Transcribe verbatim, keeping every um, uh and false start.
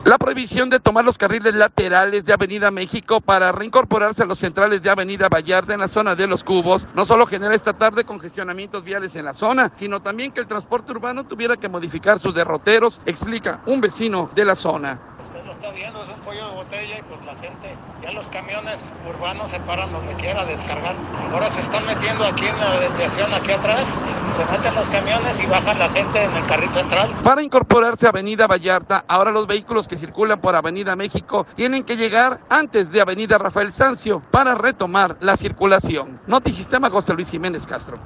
La prohibición de tomar los carriles laterales de Avenida México para reincorporarse a los centrales de Avenida Vallarta en la zona de Los Cubos no solo genera esta tarde congestionamientos viales en la zona, sino también que el transporte urbano tuviera que modificar sus derroteros, explica un vecino de la zona. Usted lo está viendo, es un cuello de botella y pues la gente, ya los camiones urbanos se paran donde quiera a descargar. Ahora se están metiendo aquí en la desviación, aquí atrás, se meten los camiones y bajan la gente en el carril central. Para incorporarse a Avenida Vallarta, ahora los vehículos que circulan por Avenida México tienen que llegar antes de Avenida Rafael Sanzio para retomar la circulación. Notisistema, José Luis Jiménez Castro.